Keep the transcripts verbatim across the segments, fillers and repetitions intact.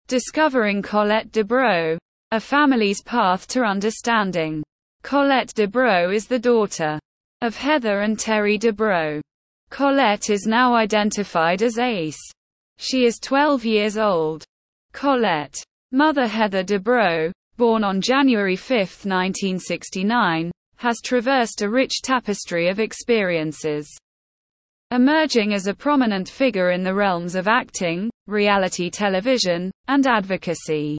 Discovering Colette Dubrow. A Family's Path to Understanding. Colette Dubrow is the daughter of Heather and Terry Dubrow. Colette is now identified as Ace. She is twelve years old. Colette. Mother Heather Dubrow, born on January fifth nineteen sixty-nine, has traversed a rich tapestry of experiences, emerging as a prominent figure in the realms of acting, reality television, and advocacy.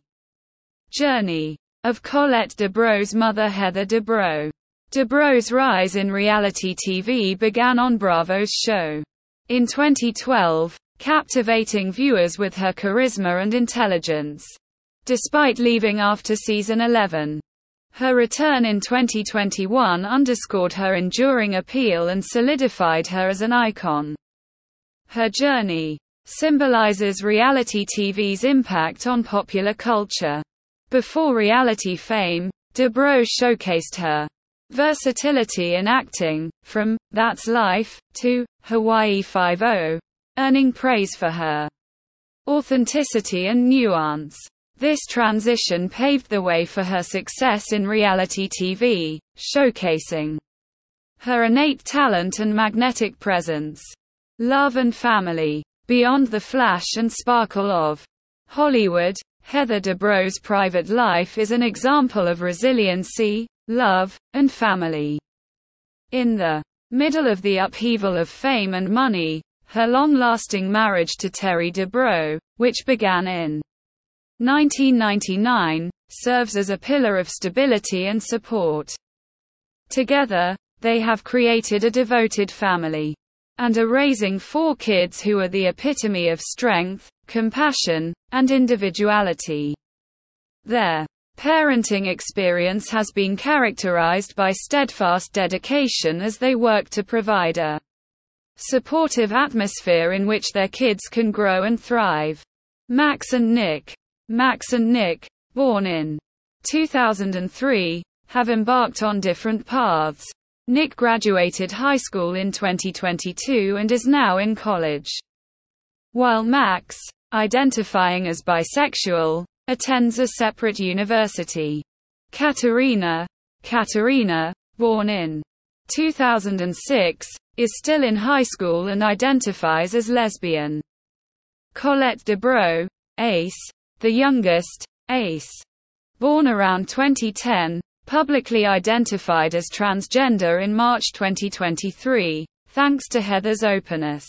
Journey of Colette Dubrow's mother Heather Dubrow. Dubrow's rise in reality T V began on Bravo's show in twenty twelve, captivating viewers with her charisma and intelligence. Despite leaving after season eleven, her return in twenty twenty-one underscored her enduring appeal and solidified her as an icon. Her journey symbolizes reality T V's impact on popular culture. Before reality fame, Dubrow showcased her versatility in acting, from That's Life to Hawaii Five-O, earning praise for her authenticity and nuance. This transition paved the way for her success in reality T V, showcasing her innate talent and magnetic presence. Love and family. Beyond the flash and sparkle of Hollywood, Heather Dubrow's private life is an example of resiliency, love, and family. In the middle of the upheaval of fame and money, her long-lasting marriage to Terry Dubrow, which began in nineteen ninety-nine, serves as a pillar of stability and support. Together, they have created a devoted family and are raising four kids who are the epitome of strength, compassion, and individuality. Their parenting experience has been characterized by steadfast dedication as they work to provide a supportive atmosphere in which their kids can grow and thrive. Max and Nick. Max and Nick, born in two thousand three, have embarked on different paths. Nick graduated high school in twenty twenty-two and is now in college, while Max, identifying as bisexual, attends a separate university. Katerina, Katerina, born in two thousand six, is still in high school and identifies as lesbian. Colette Dubrow, Ace, the youngest, Ace, born around twenty ten, publicly identified as transgender in March twenty twenty-three, thanks to Heather's openness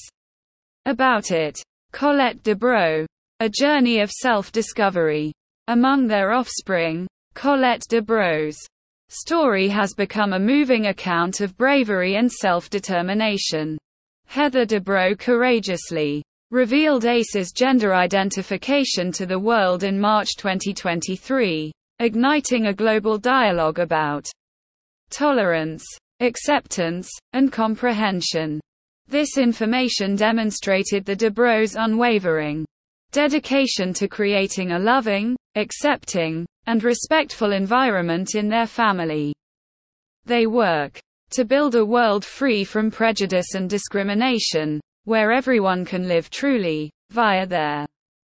about it. Colette Dubrow. A journey of self-discovery. Among their offspring, Colette Dubrow's story has become a moving account of bravery and self-determination. Heather Dubrow courageously revealed Ace's gender identification to the world in March twenty twenty-three, igniting a global dialogue about tolerance, acceptance, and comprehension. This information demonstrated the Dubrows' unwavering dedication to creating a loving, accepting, and respectful environment in their family. They work to build a world free from prejudice and discrimination, where everyone can live truly, via their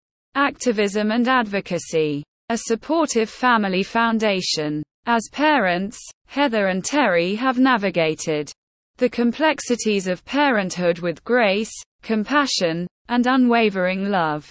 activism and advocacy. A supportive family foundation. As parents, Heather and Terry have navigated the complexities of parenthood with grace, compassion, and unwavering love.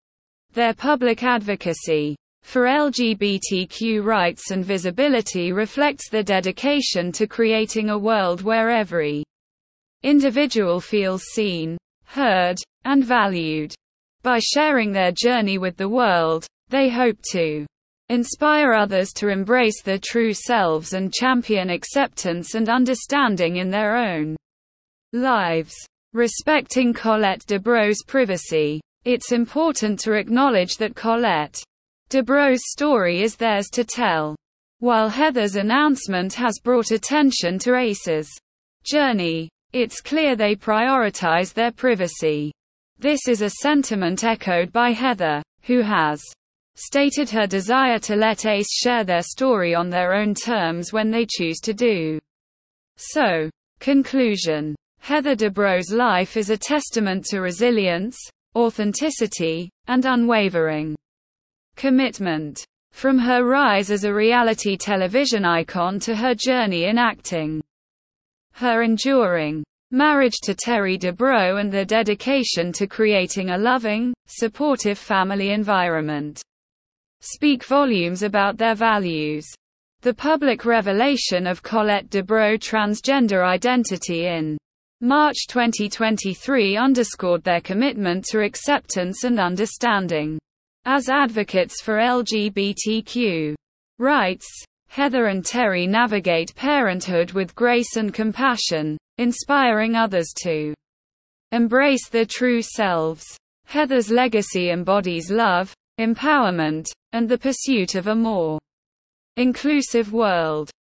Their public advocacy for L G B T Q rights and visibility reflects their dedication to creating a world where every individual feels seen, heard, and valued. By sharing their journey with the world, they hope to inspire others to embrace their true selves and champion acceptance and understanding in their own lives. Respecting Colette Dubrow's privacy. It's important to acknowledge that Colette Dubrow's story is theirs to tell. While Heather's announcement has brought attention to Ace's journey, it's clear they prioritize their privacy. This is a sentiment echoed by Heather, who has stated her desire to let Ace share their story on their own terms when they choose to do so. Conclusion. Heather Dubrow's life is a testament to resilience, authenticity, and unwavering commitment. From her rise as a reality television icon to her journey in acting, her enduring marriage to Terry Dubrow and their dedication to creating a loving, supportive family environment speak volumes about their values. The public revelation of Colette Dubrow transgender identity in March twenty twenty-three underscored their commitment to acceptance and understanding. As advocates for L G B T Q rights, Heather and Terry navigate parenthood with grace and compassion, inspiring others to embrace their true selves. Heather's legacy embodies love, empowerment, and the pursuit of a more inclusive world.